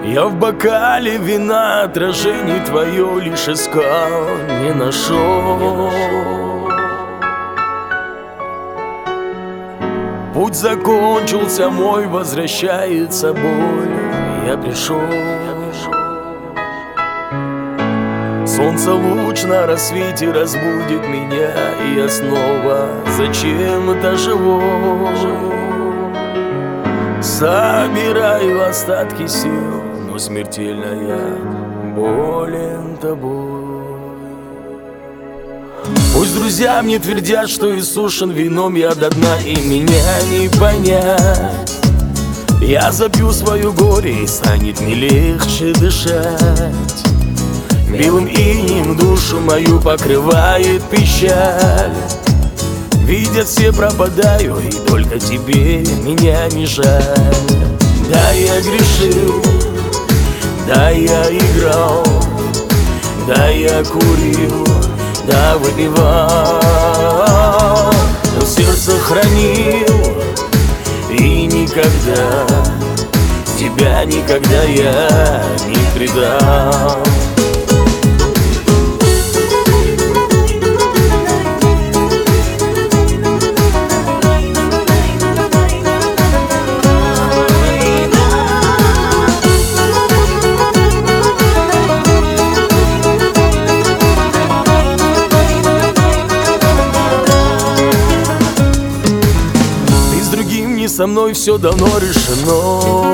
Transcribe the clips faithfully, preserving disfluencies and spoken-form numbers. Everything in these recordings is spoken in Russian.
Я в бокале вина отражение твое лишь искал, не нашел. Путь закончился мой, возвращается боль. Я пришел. Солнце луч на рассвете разбудит меня, и я снова зачем-то живой. Собираю остатки сил, но смертельно я болен тобой. Пусть друзья мне твердят, что иссушен вином я до дна, и меня не понять. Я запью свое горе, и станет мне легче дышать. Белым инеем душу мою покрывает печаль. Видят все, пропадаю, и только тебе меня не жаль. Да, я грешил, да, я играл, да, я курил, да, выпивал, но сердце хранил, и никогда, тебя никогда я не предал. Со мной все давно решено.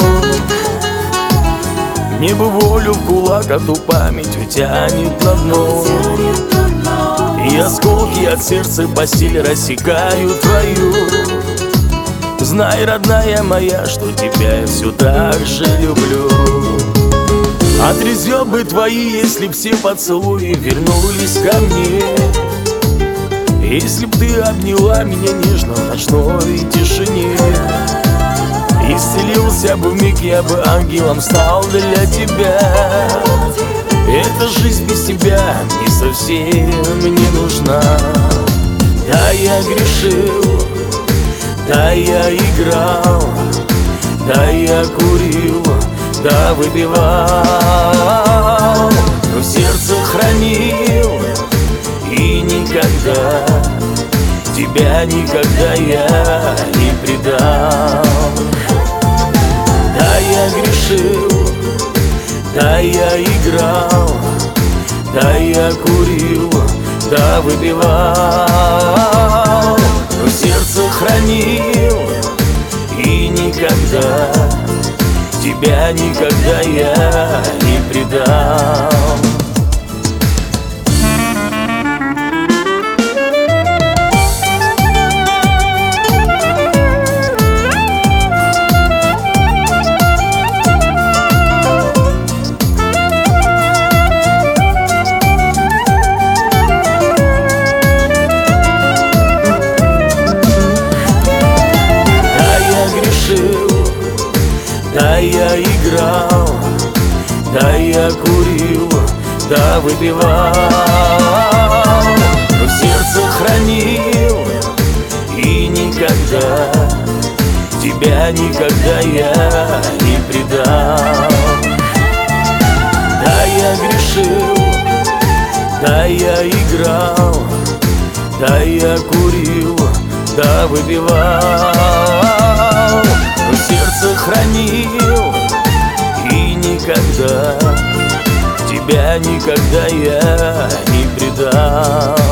Мне бы волю в кулак, а ту память утянет на дно. И осколки от сердца постель рассекают твою. Знай, родная моя, что тебя я все так же люблю. Отрезвел бы твои, если б все поцелуи вернулись ко мне. Если б ты обняла меня нежно в ночной тишине, исцелился бы вмиг, я бы ангелом стал для тебя. Эта жизнь без тебя не совсем не нужна. Да, я грешил, да, я играл, да, я курил, да, выпивал, но в сердце хранил, и никогда, тебя никогда я не предал. Да, я грешил, да, я играл, да, я курил, да, выпивал, но сердце хранил, и никогда, тебя никогда я не предал. Да, я играл, да, я курил, да, выпивал, но в сердце хранил, и никогда, тебя никогда я не предал. Да, я грешил, да, я играл, да, я курил, да, выпивал, но сердце хранил, и никогда, тебя никогда я не предал.